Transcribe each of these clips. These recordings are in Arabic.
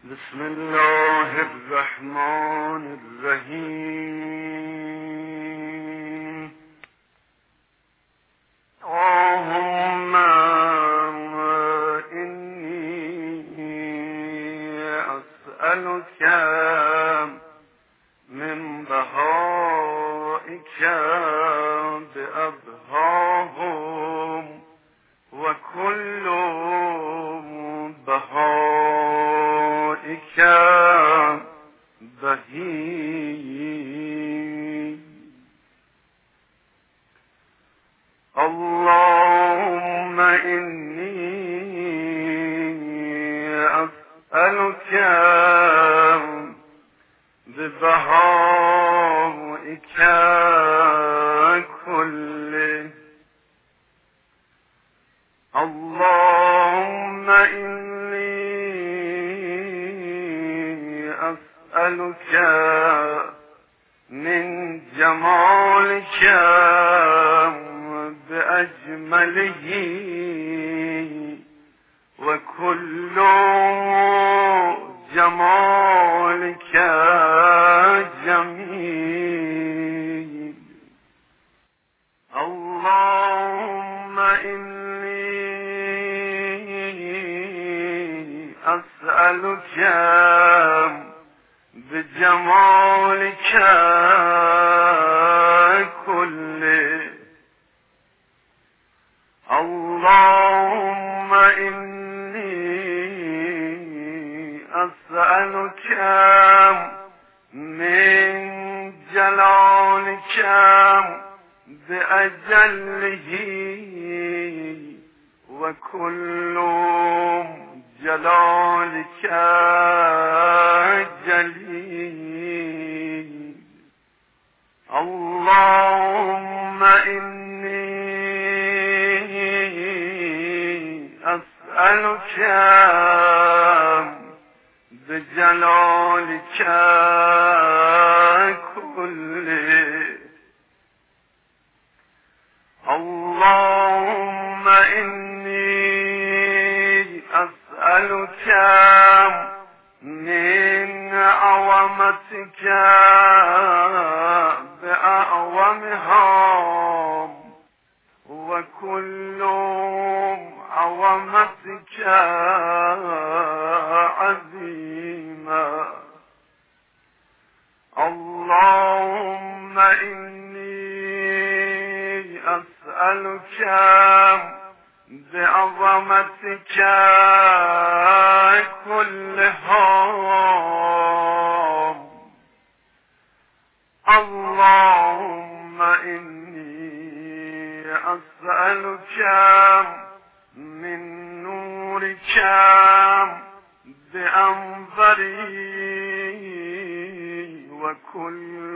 بسم الله الرحمن الرحیم. اللهم إني أسألك من بهائك بأبهاهم وكل بهائك بهي. اللهم إني أسألك ببهائك كله. اللهم إني أسألك من جمالك بأجمله وكل جمالك جميل. اللهم إني أسألك بجمالك كله. اللهم إني أسألك من جلالك بأجله وكل جلالك جليل. اللهم إني أسألك بجلالك كله. اللهم إني أسألك من عظمتك بأعظمها وكل عظمتك عظيمة. اللهم إني أسألك بعظمتك كلها. اللهم إني أسألك من نورك بأنظري وكل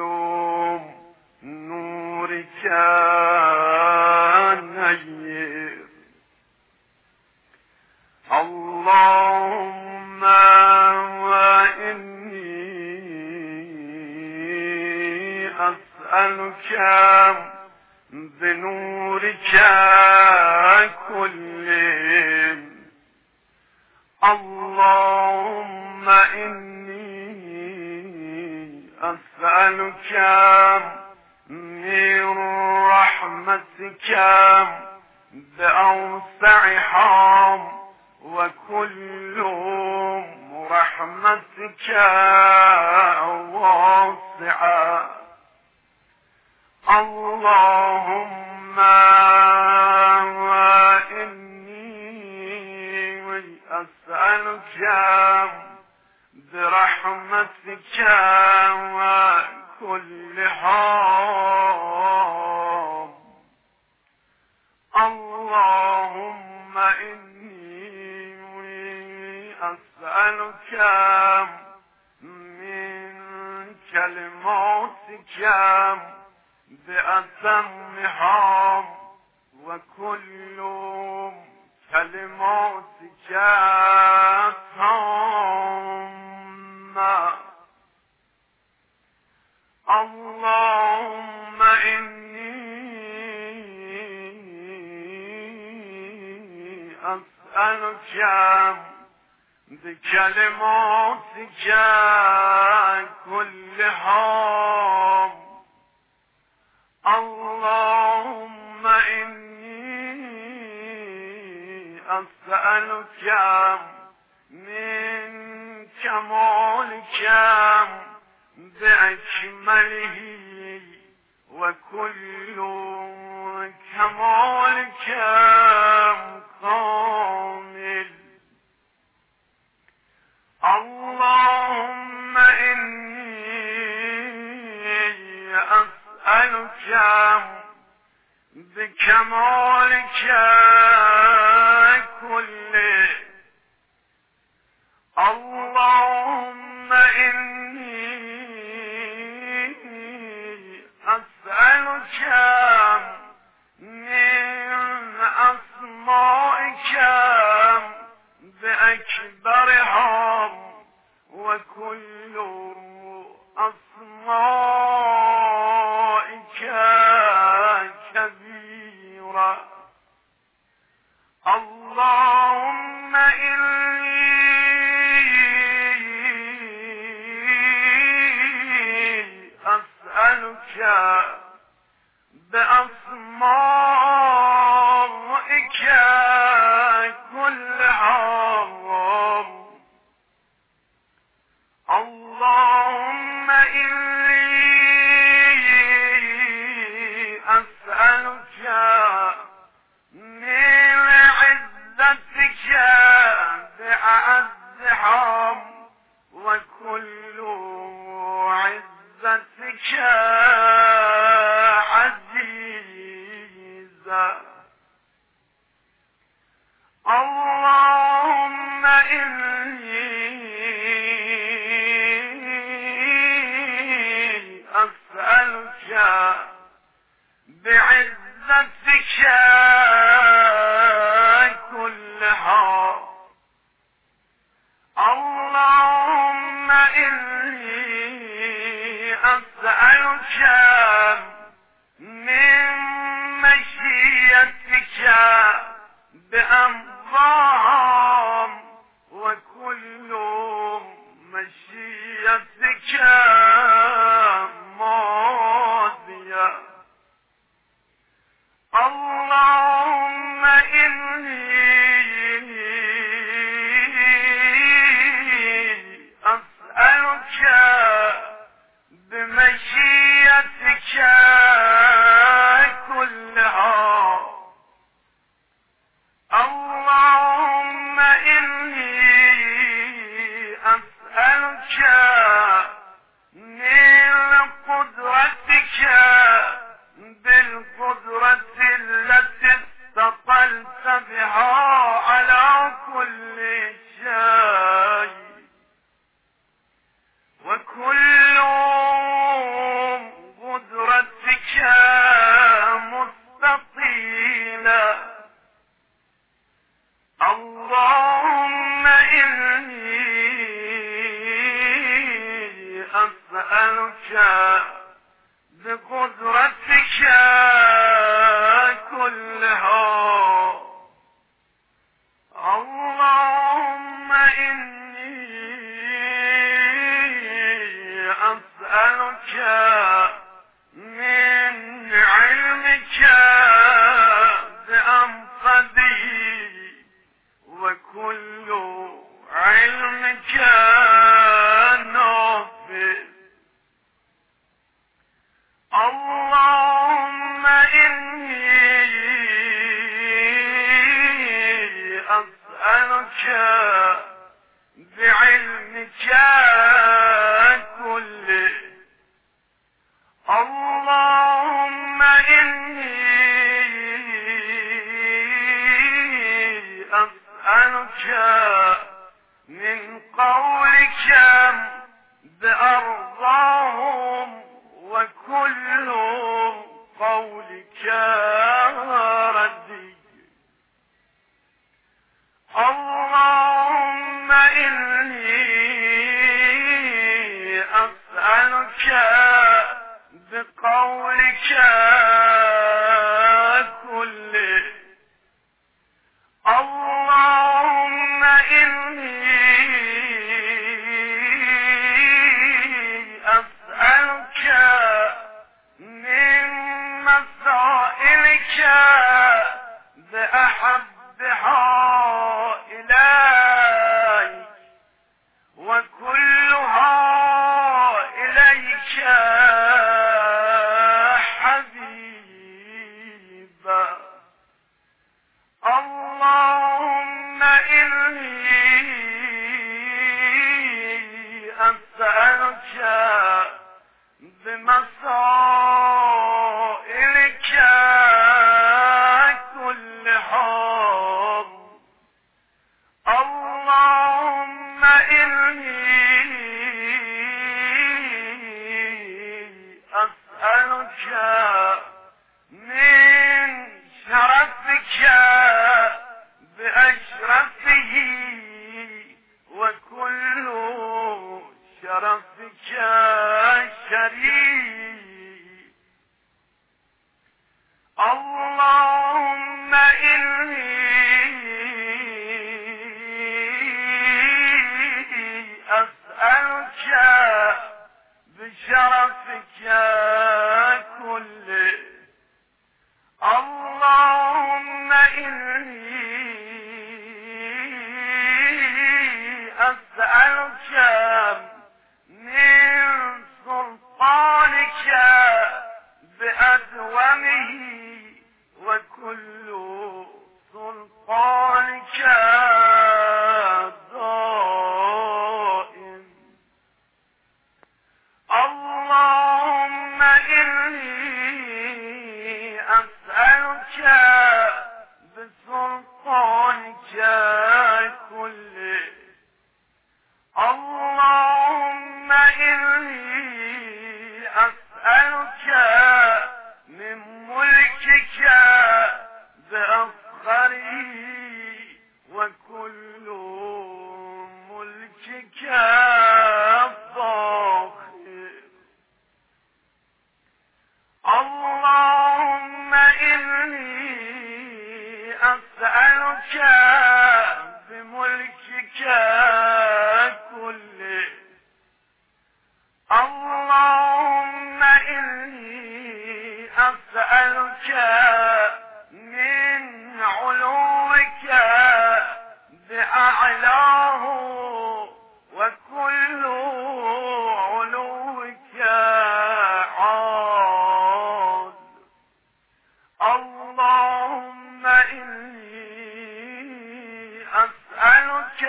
نورك نير. اللهم إني أسألك بنورك كله. اللهم إني أسألك من رحمتك بأوسعها وكل رحمتك واسعة. اللهم إني أسألك برحمتك كلها. اللهم إني أسألك من كلماتك بأتمها وكل كلماتك تامة. اللهم إني أسألك بكلماتك كلهم اللهم إني أسألك من كمالك بأكمله وكل كمالك كامل اللهم إني أسألك بكمالك كله اللهم إني أسألك من أسمائك بأكبرها وكل أسمائك كبيرة اللهم إني أسألك بأسمائك كلها اللهم إني أسألك من عزتك بأعزها وكل عزتك عزيزة اللهم إني أسألك بعزتك كلها اللهم إني أسألك من مشيئتك بأمضاهم وكل مشيئتك ماضية اللهم إني أسألك بمشيئتك كلها اللهم إني أسألك من قدرتك بالقدرة التي استطلت بها على كل شيء وكل قدرتك مستطيلة اللهم إني أسألك بقدرتك كلها اللهم إني أسألك من علمك بأنفذه وكل علمك نافذ اللهم إني أسألك بعلمك كله اللهم إني أسألك من قولك بأرضاهم وكل قولك ردي اللهم إني أسألك بقولك كله اللهم إني إني أسألك من شرفك بأشرفه وكل شرفك شريف. اللهم إني أسألك بشرفك كله. اللهم إني أسألك من سلطانك بأدومه وكل سلطانك دائم. اللهم إني أسألك بسلطانك كله. اللهم إني أسألك من ملكك بأفخره وكل ملكك فاخر. اللهم إني أسألك بملكك كله. اللهم إني أسألك من علوك بأعلاه وكل علوك عال. اللهم إني أسألك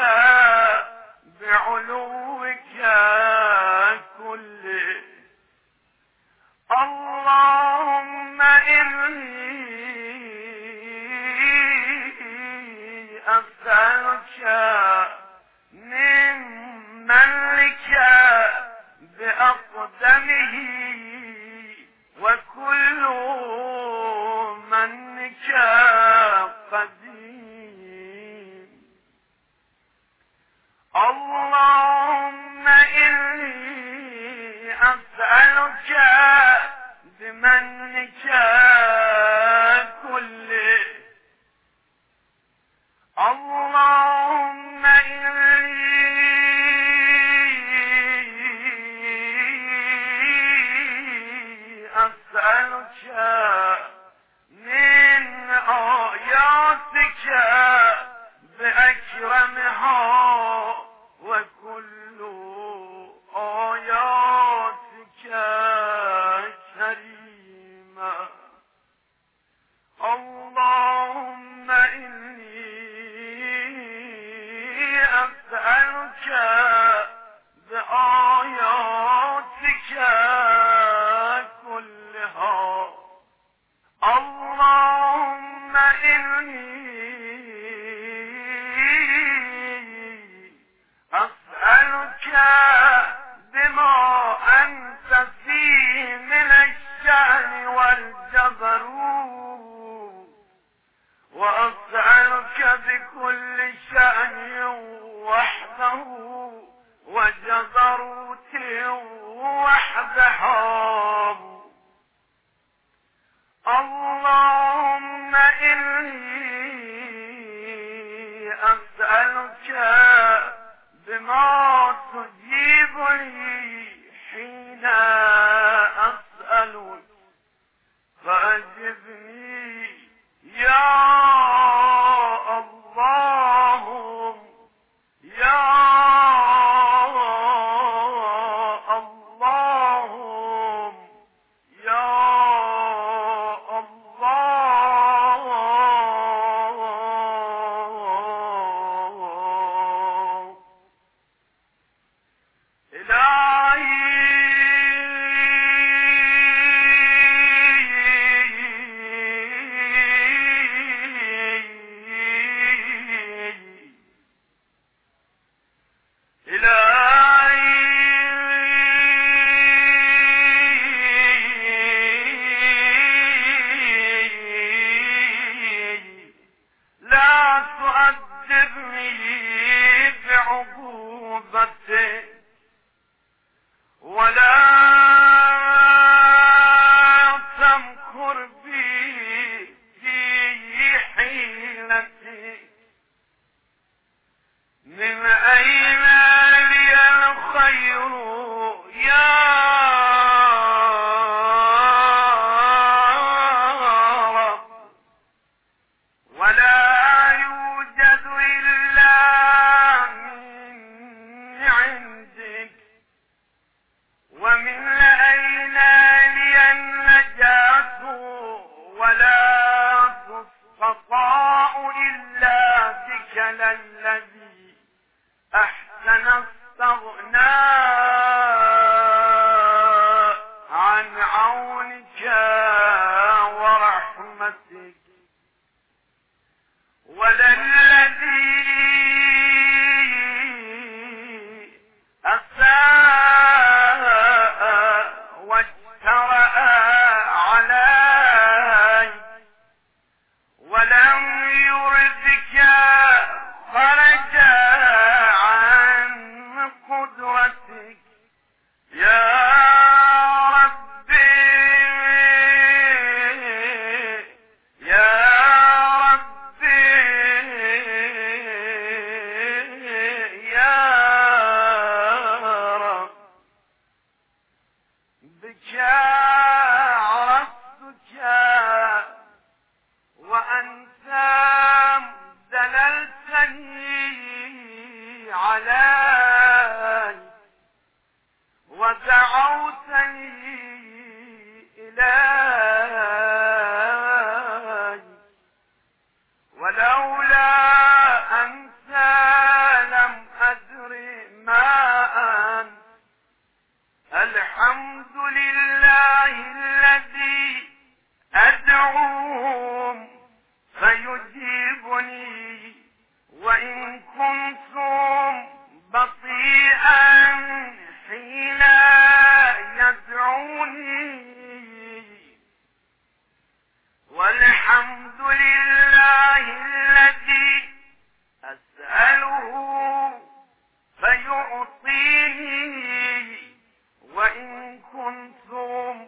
بعلوك كله. اللهم إني أسألك من ملك بأقدمه وكل منك قديم. اللهم إني أسألك بمنك كله. اللهم إني أسألك من آياتك بأكرمها وكل آياتك كريمة. اللهم إني أسألك بآياتك كلها. اللهم إني أسألك بما أنت فيه من الشأن والجبروت، وأسألك بكل شأن وحده وجبروت وحده. اللهم إني أسألك بما تجيب لي حين أسألك فأجبني يا الله يا الله يا الله. إلهي حكمتك ولا تمكر بي في حيلتك. من أين لي الخير يا رب؟ ولا يوجد إلا من عندك. ومن أين لي النجاة ولا تستطاع إلا بك الذي أحسن استغناء عن عونك ورحمتك. ولا الذي أساء واجترأ علي ولم يردك خرج عن قدرتك. يا ربي يا ربي يا رب، بك عرفتك وأنت دللتني علي ودعوتني إليك. ولولا أنت لم أدر ما أنت. الحمد لله الذي أدعوهم فيجيبني وإن كنتم بطيئا حين يدعوني. والحمد لله الذي أسأله فيعطيني وإن كنتم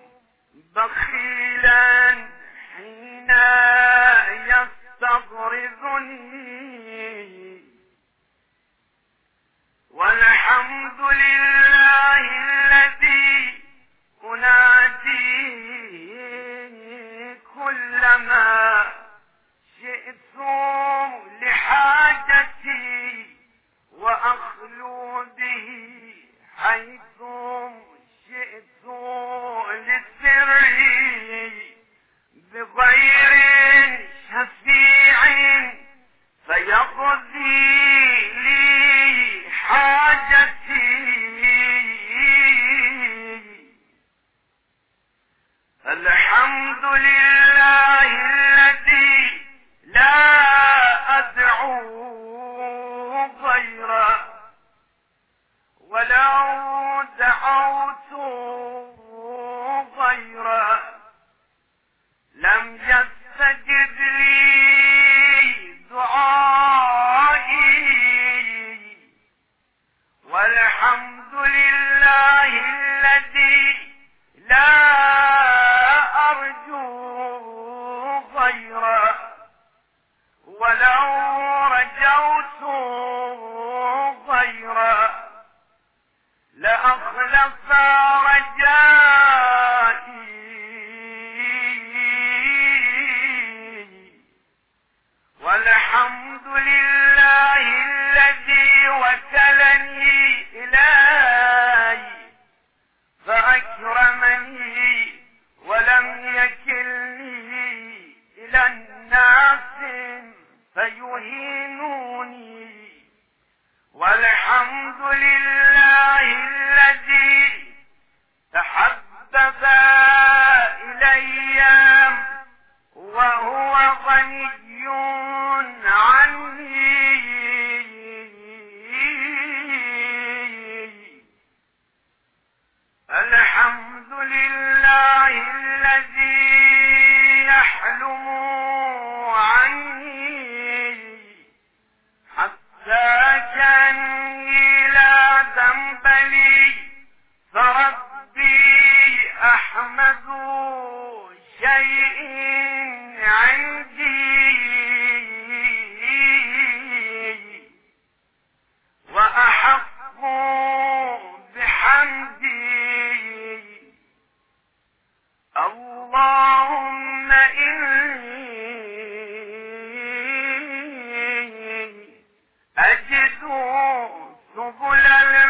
بخيلا حين يستغرضني. والحمد لله الذي أناديه كلما شئت لحاجتي وأخلو به حيث شئت لسري بغير شفيع فيقضي لي حاجتي. الحمد لله الذي لا أدعو غيره ولو دعوت غيره لم يستجب لي دعائي. والحمد لله الذي لا أرجو غيره ولو رجوت غيره لأخلف رجائي. والحمد لله الذي وكلني إليه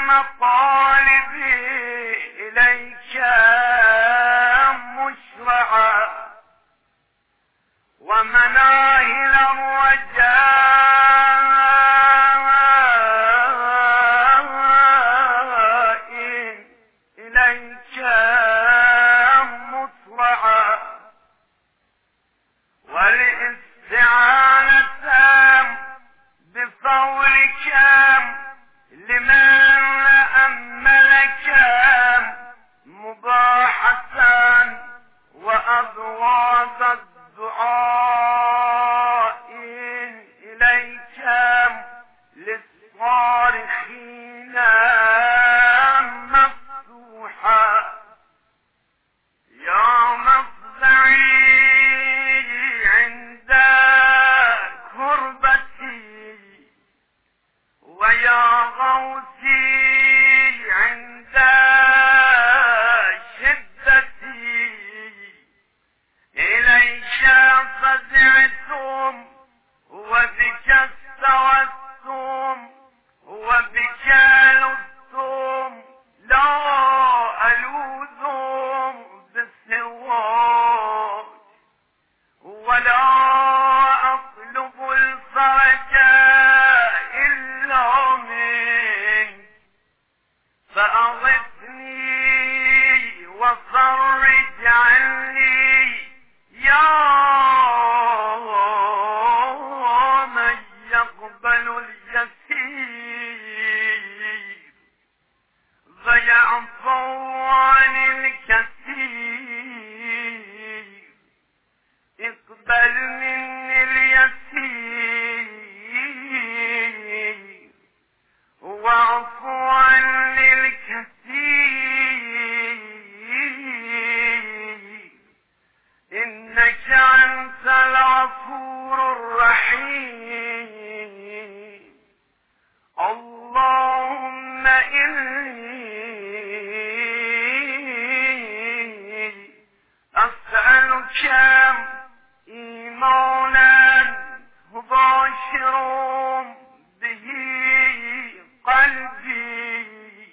مطالبي إليك مشرعة ومناهل الرجاء إليك مسرعة والاستعانة بقولك لمن أملك مباحة وأبواب الدعاء إليك للصارخين مفتوحة يا مفزعي عند كربتي ويا غوثي عند شدتي إليك فزعتم وبك استوتم وبك لذتم لا ألوذ بالسواك ولا أطلب الفرج إلا منك فأغثني وفرج عني يا من يقبل اليسير فيعفو عن الكثير اقبل مني اليسير واعف عني الكثير إنك أنت الغفور الرحيم اللهم إني أسألك إيمانا مباشر به قلبي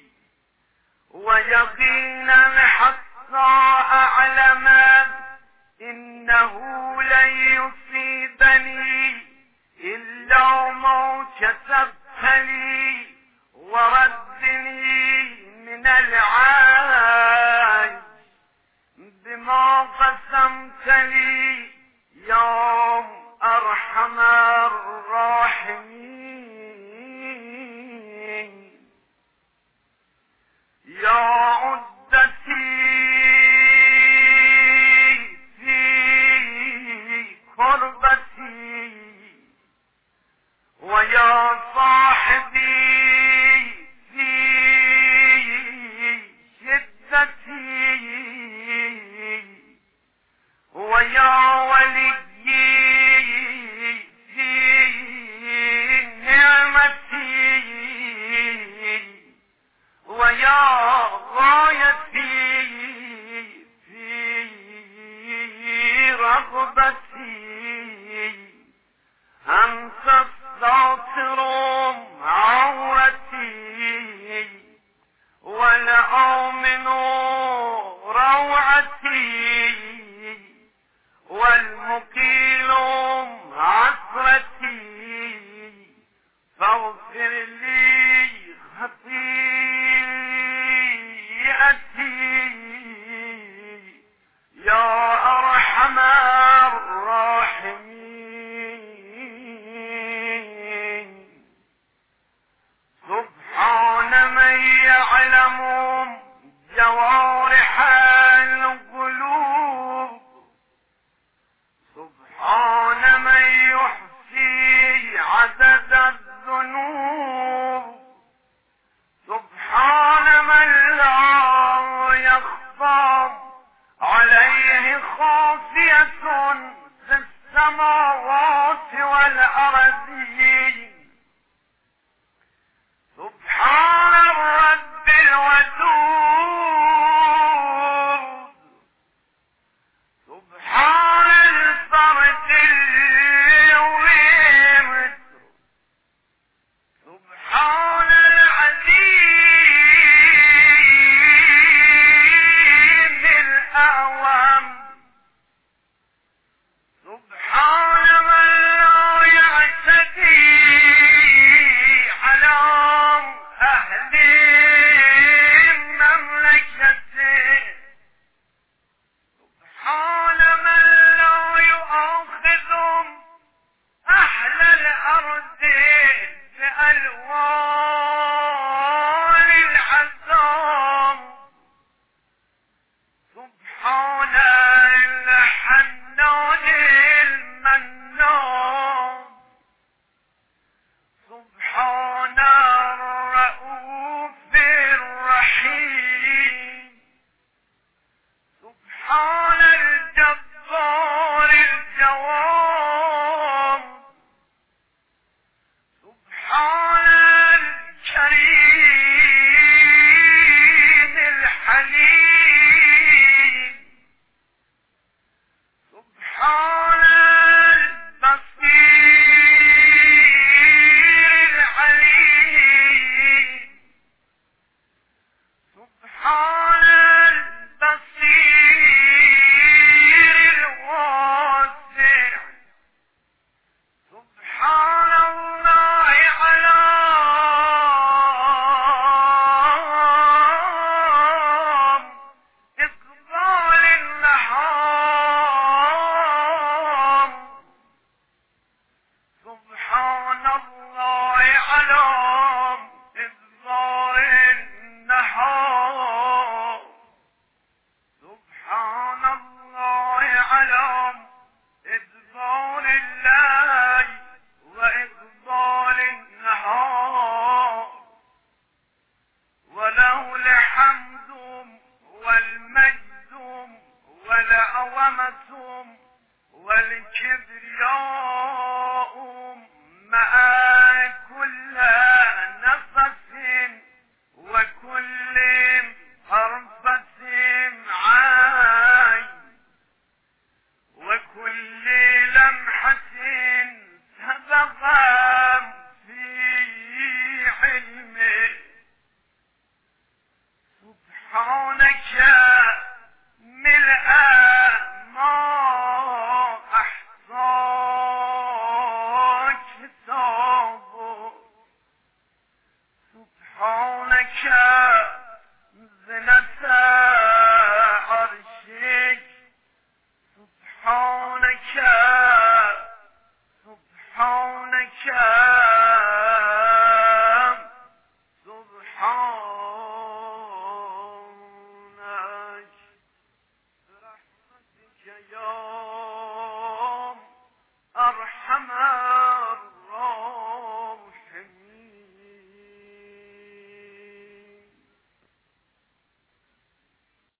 ويقينا حتى أعلم إنه لن يصيبني إلا ما كتبت لي وردني من العاج بما قسمت لي يا أرحم الراحمين يا عدتي في قربتي ويا صاحبي في شدتي ويا وليي في نعمتي ويا غايتي في رغبتي أنت الساتر عورتي والآمن روعتي والمقيل عثرتي فاغفر لي خطيئتي يا أرحم الراحمين سبحان من يعلم جوارح القلوب سبحان من يحصي عدد الذنوب سبحان من لا يخفى عليه خافية في السماوات والأرضين سبحان الرب الودود كبرياء مع كل نفس وكل حرفة عين وكل لمحة سبق في علمه سبحانك ملء ما أحصاك كتابه سبحانك زنة عرشك سبحانك سبحانك سبحانك برحمتك يا